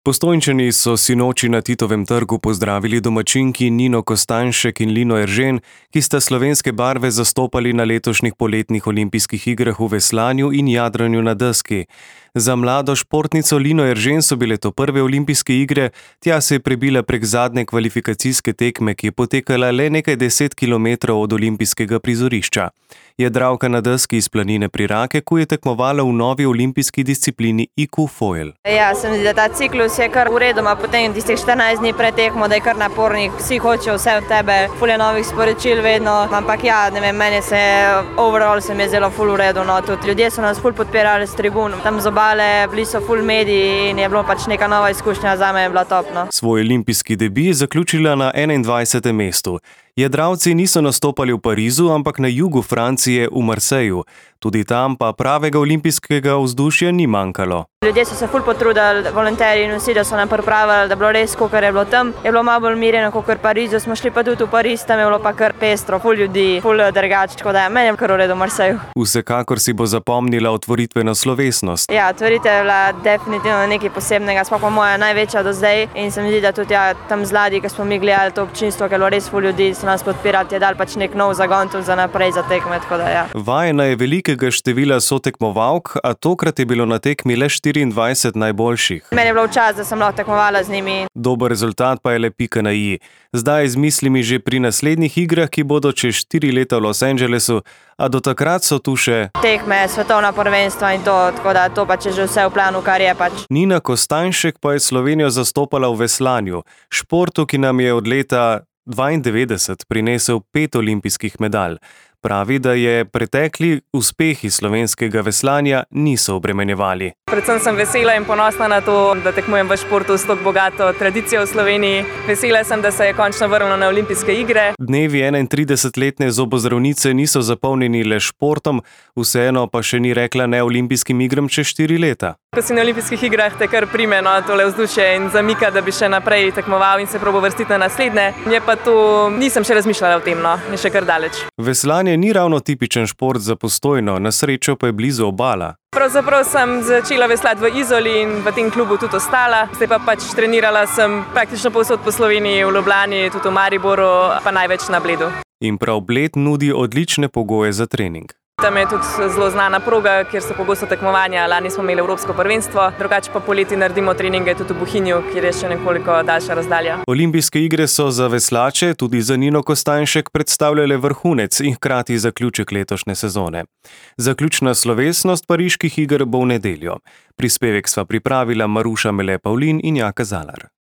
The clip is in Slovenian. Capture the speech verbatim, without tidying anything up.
Postojnčani so sinoči na Titovem trgu pozdravili domačinki Nino Kostanjšek in Lino Eržen, ki sta slovenske barve zastopali na letošnjih poletnih olimpijskih igrah v veslanju in jadranju na deski. Za mlado športnico Lino Eržen so bile to prve olimpijske igre, tja se je prebila prek zadnje kvalifikacijske tekme, ki je potekala le nekaj deset kilometrov od olimpijskega prizorišča. Jadralka na deski iz Planine pri Rakeku je tekmovala v novi olimpijski disciplini I Q foil. Ja, se mi zdi, da ta ciklus je kar v redu, a potem tistih štirinajst dni pred tekmo, da je kar napornik, vsi hočejo vse od tebe, ful je novih sporočil vedno, ampak ja, ne vem, meni se overall se mi je zelo ful v redu, no, tudi ljudje so nas ful podpirali s tribun, tam z obale, bili so ful mediji in je bilo pač neka nova izkušnja, zame je bila top, no. Svoj olimpijski debi je zaključila na enaindvajsetem mestu. Jadralci niso nastopali v Parizu, ampak na jugu Francije v Marseju. Tudi tam pa pravega olimpijskega vzdušja ni manjkalo. Ljudje so se ful potrudili, volonterji in vsi, da so nam pripravili, da je bilo res, kakor je bilo tam. Je bilo malo bolj mirjeno, kakor v Parizu, smo šli pa tudi v Pariz, tam je bilo pa kar pestro, ful ljudi, ful drugače, tako da meni je kar v redu v Marseju. Vsekakor si bo zapomnila otvoritveno slovesnost. Ja, otvoritev je bila definitivno nekaj posebnega, sploh pa moja največja do zdaj in se mi zdi, da tudi ja, tam zladi, ko smo mi gledali to občinstvo, ker je bilo res ful ljudi, so nas podpirati, je dal pač nek nov zagon tudi za naprej za tekme, tako da ja. Vajena je velikega števila sotekmovalk, a tokrat je bilo na tekmi le štiriindvajset najboljših. Meni je bilo včas, da sem lahko tekmovala z njimi. Dober rezultat pa je le pika na i. Zdaj z mislimi že pri naslednjih igrah, ki bodo čez štiri leta v Los Angelesu, a do takrat so tu še tekme, svetovna prvenstva in to, tako da to pač je že vse v planu, kar je pač. Nina Kostanjšek pa je Slovenijo zastopala v veslanju, športu, ki nam je od leta dvaindevetdeset prinesel pet olimpijskih medalj. Pravi, da je pretekli uspehi slovenskega veslanja niso obremenjevali. Predvsem sem vesela in ponosna na to, da tekmujem v športu s tako bogato tradicijo v Sloveniji. Vesela sem, da se je končno vrnilo na olimpijske igre. Dnevi enaintridesetletne zobozdravnice niso zapolnjeni le športom, vseeno pa še ni rekla ne olimpijskim igram čez štiri leta. Ko si na olimpijskih igrah, te kar prime no, tole vzdušje in zamika, da bi še naprej tekmoval in se probal vrstiti na naslednje. Je pa to, nisem še razmišljala o tem, no, je še kar daleč. Veslanje ni ravno tipičen šport za Postojno, na srečo pa je blizu obala. Pravzaprav sem začela veslati v Izoli in v tem klubu tudi ostala. Zdaj pa pač trenirala sem praktično povsod po Sloveniji, v Ljubljani, tudi v Mariboru, pa največ na Bledu. In prav Bled nudi odlične pogoje za trening. Tam je tudi zelo znana proga, kjer so pogosto tekmovanja. Lani smo imeli Evropsko prvenstvo, drugače pa poleti naredimo treninge tudi v Bohinju, kjer je še nekoliko daljša razdalja. Olimpijske igre so za veslače, tudi za Nino Kostanjšek, predstavljale vrhunec in hkrati zaključek letošnje sezone. Zaključna slovesnost pariških iger bo v nedeljo. Prispevek sva pripravila Maruša Mele Pavlin in Jaka Zalar.